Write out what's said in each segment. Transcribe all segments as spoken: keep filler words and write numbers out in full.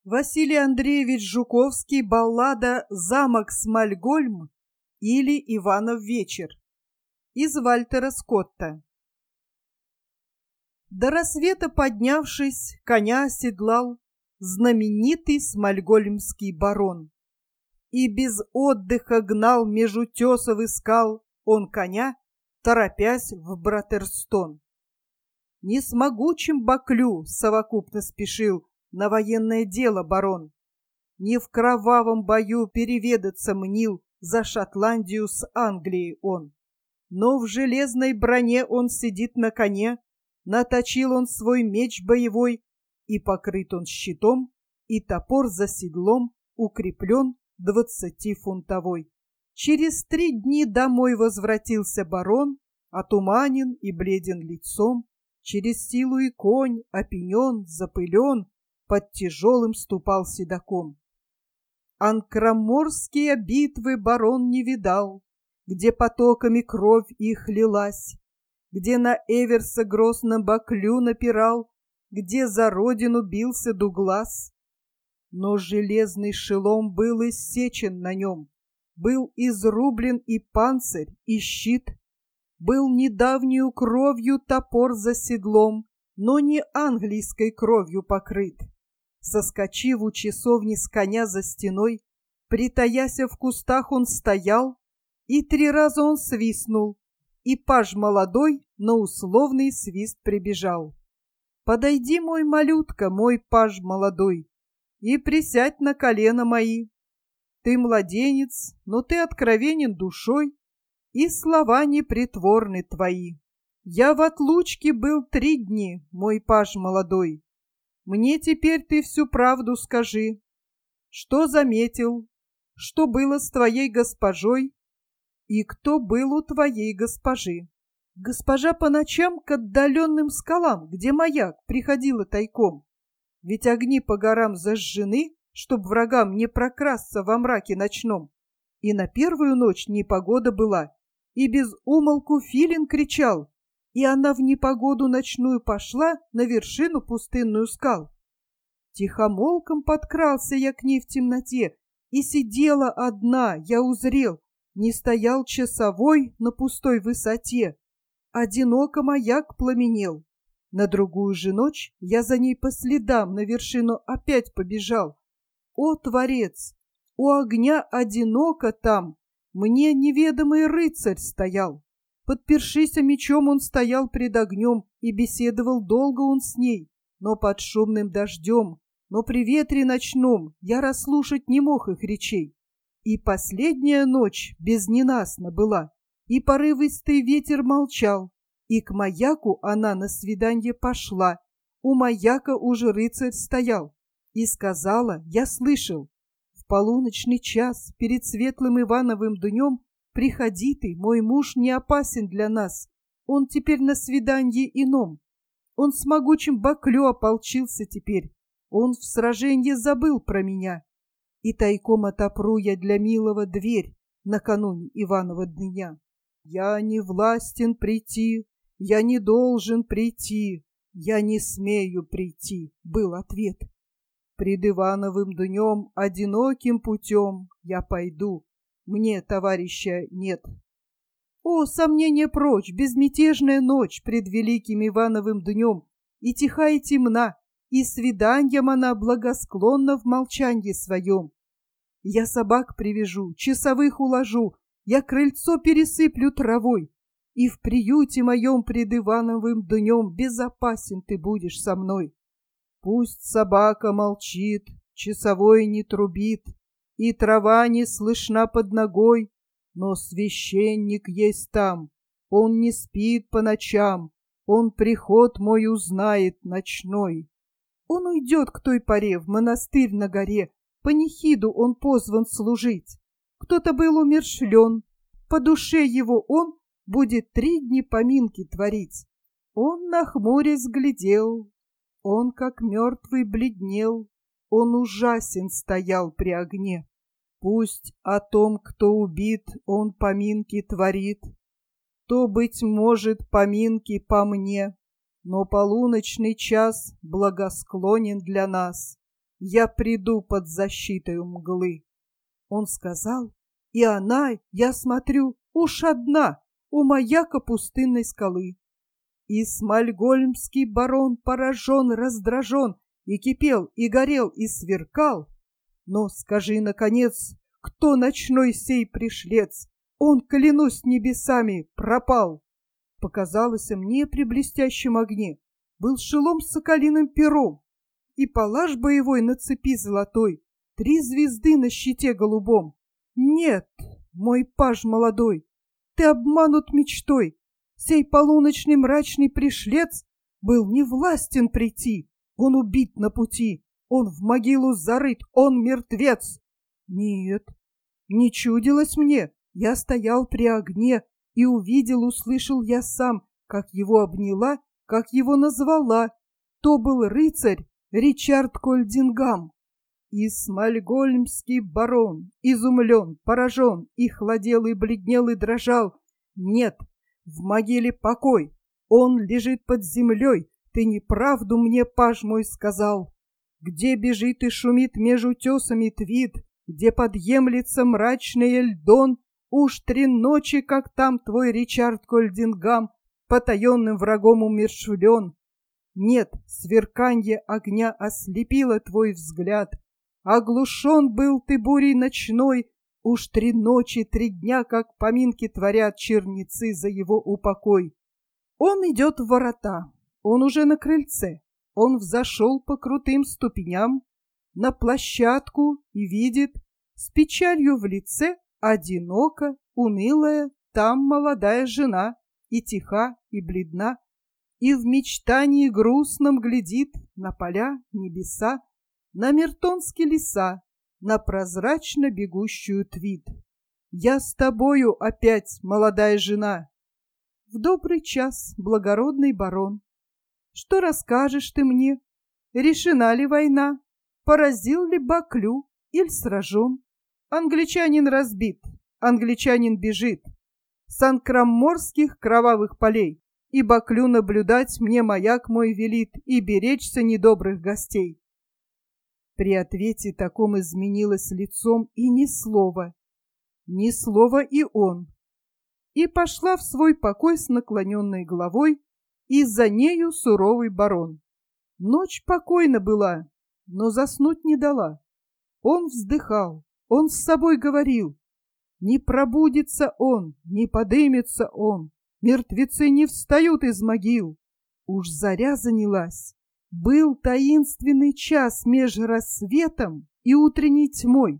Василий Андреевич Жуковский, баллада «Замок Смольгольм» или «Иванов вечер» из Вальтера Скотта. До рассвета поднявшись, коня оседлал знаменитый смольгольмский барон. И без отдыха гнал меж утесов и скал он коня, торопясь в Братерстон. Не с могучим Баклю совокупно спешил на военное дело барон. Не в кровавом бою переведаться мнил за Шотландию с Англией он. Но в железной броне он сидит на коне, наточил он свой меч боевой, и покрыт он щитом, и топор за седлом укреплен двадцатифунтовой. Через три дни домой возвратился барон, отуманен и бледен лицом, через силу и конь опенен, запылен, под тяжелым ступал седаком. Анкроморские битвы барон не видал, где потоками кровь их лилась, где на Эверса грозном Баклю напирал, где за родину бился Дуглас. Но железный шелом был иссечен на нем, был изрублен и панцирь, и щит, был недавнюю кровью топор за седлом, но не английской кровью покрыт. Соскочив у часовни с коня за стеной, притаяся в кустах он стоял, и три раза он свистнул, и паж молодой на условный свист прибежал. «Подойди, мой малютка, мой паж молодой, и присядь на колено мои. Ты младенец, но ты откровенен душой, и слова непритворны твои. Я в отлучке был три дни, мой паж молодой. Мне теперь ты всю правду скажи. Что заметил, что было с твоей госпожой, и кто был у твоей госпожи?» Госпожа по ночам к отдаленным скалам, где маяк, приходила тайком. Ведь огни по горам зажжены, чтоб врагам не прокрасться во мраке ночном. И на первую ночь непогода была, и без умолку филин кричал, и она в непогоду ночную пошла на вершину пустынную скал. Тихомолком подкрался я к ней в темноте, и сидела одна, я узрел, не стоял часовой на пустой высоте. Одиноко маяк пламенел. На другую же ночь я за ней по следам на вершину опять побежал. О, Творец! У огня одиноко там мне неведомый рыцарь стоял. Подпершися мечом он стоял пред огнем, и беседовал долго он с ней, но под шумным дождем, но при ветре ночном я расслушать не мог их речей. И последняя ночь безненастна была, и порывистый ветер молчал, и к маяку она на свиданье пошла. У маяка уже рыцарь стоял, и сказала, я слышал, в полуночный час перед светлым Ивановым днем приходи ты, мой муж не опасен для нас, он теперь на свиданье ином. Он с могучим Баклю ополчился теперь, он в сраженье забыл про меня. И тайком отопру я для милого дверь накануне Иванова дня. Я не властен прийти, я не должен прийти, я не смею прийти, был ответ. Пред Ивановым днем одиноким путем я пойду, мне товарища нет. О, сомнение прочь, безмятежная ночь пред великим Ивановым днем, и тиха и темна, и свиданьем она благосклонна в молчанье своем. Я собак привяжу, часовых уложу, я крыльцо пересыплю травой, и в приюте моем пред Ивановым днем безопасен ты будешь со мной. Пусть собака молчит, часовой не трубит, и трава не слышна под ногой, но священник есть там, он не спит по ночам, он приход мой узнает ночной. Он уйдет к той поре в монастырь на горе, панихиду он позван служить. Кто-то был умерщвлен, по душе его он будет три дни поминки творить. Он нахмурясь глядел, он как мертвый бледнел, он ужасен стоял при огне. Пусть о том, кто убит, он поминки творит, то, быть может, поминки по мне, но полуночный час благосклонен для нас. я приду под защитой мглы. Он сказал, и она, я смотрю, уж одна у маяка пустынной скалы. И смольгольмский барон поражен, раздражен, и кипел, и горел, и сверкал. Но скажи, наконец, кто ночной сей пришлец? Он, клянусь небесами, пропал. Показалось мне при блестящем огне был шелом с соколиным пером, и палаш боевой на цепи золотой, три звезды на щите голубом. Нет, мой паж молодой, ты обманут мечтой. Сей полуночный мрачный пришлец был не властен прийти. Он убит на пути, он в могилу зарыт, он мертвец. Нет, не чудилось мне, я стоял при огне, и увидел, услышал я сам, как его обняла, как его назвала. То был рыцарь Ричард Кольдингам. И смольгольмский барон, изумлен, поражен, и хладел, и бледнел, и дрожал. Нет, в могиле покой, он лежит под землей, ты неправду мне, паж мой, сказал. Где бежит и шумит между тесами Твид, где подъемлется мрачный Эльдон, уж три ночи, как там твой Ричард Кольдингам потаенным врагом умерщвлен. Нет, сверканье огня ослепило твой взгляд, оглушен был ты бурей ночной, уж три ночи, три дня, как поминки творят черницы за его упокой. Он идет в ворота, он уже на крыльце, он взошел по крутым ступеням на площадку и видит, с печалью в лице, одиноко, унылая, там молодая жена, и тиха, и бледна, и в мечтании грустном глядит на поля, небеса, на мертонские леса, на прозрачно бегущую Твид. Я с тобою опять, молодая жена. В добрый час, благородный барон, что расскажешь ты мне? Решена ли война? Поразил ли Баклю или сражен? Англичанин разбит, англичанин бежит с анкраморских кровавых полей, и Баклю наблюдать мне маяк мой велит и беречься недобрых гостей. При ответе таком изменилось лицом и ни слова, ни слова и он. И пошла в свой покой с наклоненной головой, и за нею суровый барон. Ночь покойна была, но заснуть не дала. Он вздыхал, он с собой говорил. Не пробудится он, не подымется он, мертвецы не встают из могил. Уж заря занялась. Был таинственный час меж рассветом и утренней тьмой.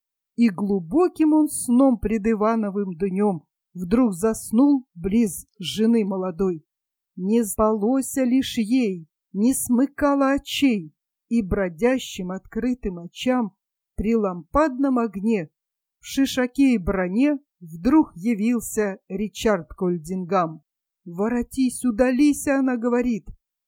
И глубоким он сном пред Ивановым днем вдруг заснул близ жены молодой. Не спалося лишь ей, не смыкала очей, и бродящим открытым очам при лампадном огне в шишаке и броне вдруг явился Ричард Кольдингам. «Воротись, удались», — она говорит.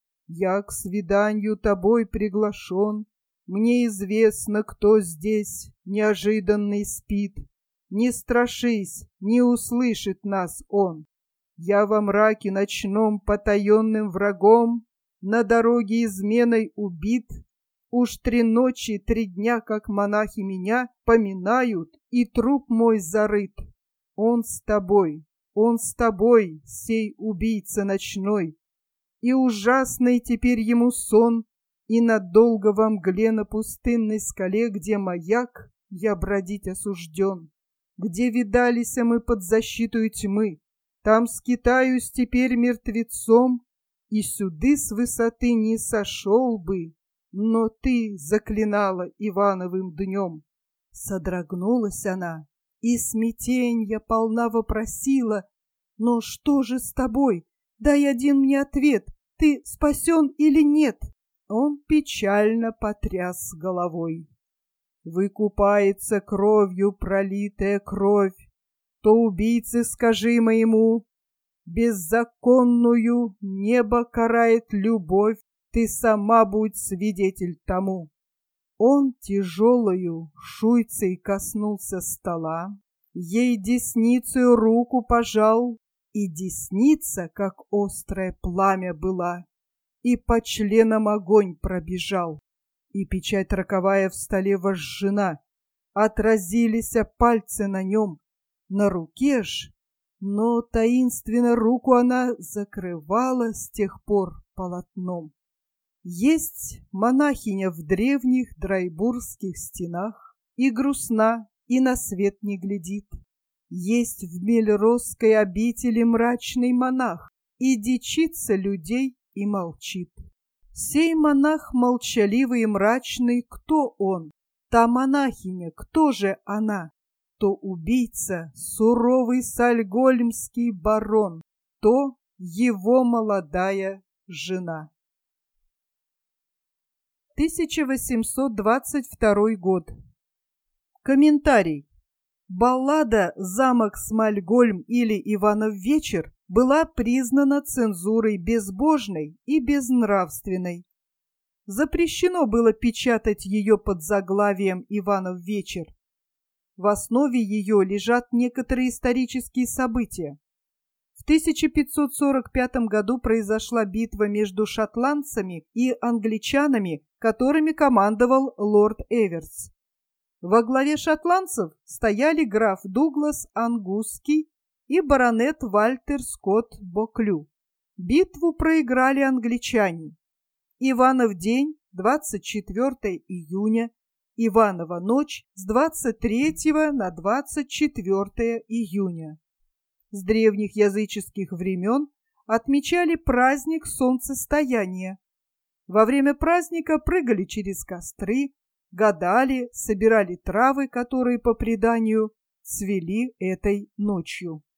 «Я к свиданию тобой приглашен. Мне известно, кто здесь неожиданный спит. Не страшись, не услышит нас он. Я во мраке ночном потаенным врагом на дороге изменой убит. Уж три ночи, три дня, как монахи меня поминают, и труп мой зарыт. Он с тобой, он с тобой, сей убийца ночной. И ужасный теперь ему сон, и надолго во мгле на пустынной скале, где маяк, я бродить осужден. Где видались мы под защиту тьмы, там скитаюсь теперь мертвецом, и сюды с высоты не сошел бы, но ты заклинала Ивановым днем. Содрогнулась она, и смятенья полна вопросила: но что же с тобой? Дай один мне ответ, ты спасен или нет? Он печально потряс головой. Выкупается кровью пролитая кровь, то убийце скажи моему, беззаконную небо карает любовь, ты сама будь свидетель тому. Он тяжелою шуйцей коснулся стола, ей десницею руку пожал, и десница, как острое пламя была, и по членам огонь пробежал. и печать роковая в столе возжжена. Отразились пальцы на нем, на руке ж, но таинственно руку она закрывала с тех пор полотном. Есть монахиня в древних драйбургских стенах, и грустна, и на свет не глядит. Есть в Мельросской обители мрачный монах, и дичится людей и молчит. Сей монах молчаливый и мрачный, кто он? Та монахиня, кто же она? То убийца, суровый сальгольмский барон, то его молодая жена. тысяча восемьсот двадцать второй год. Комментарий. Баллада «Замок Смальгольм» или «Иванов вечер» была признана цензурой безбожной и безнравственной. Запрещено было печатать ее под заглавием «Иванов вечер». В основе ее лежат некоторые исторические события. В тысяча пятьсот сорок пятом году произошла битва между шотландцами и англичанами, которыми командовал лорд Эверс. Во главе шотландцев стояли граф Дуглас Ангусский и баронет Вальтер Скотт Боклю. Битву проиграли англичане. Иванов день, двадцать четвёртого июня, Иванова ночь с двадцать третьего на двадцать четвёртое июня. С древних языческих времен отмечали праздник солнцестояния. Во время праздника прыгали через костры, гадали, собирали травы, которые, по преданию, цвели этой ночью.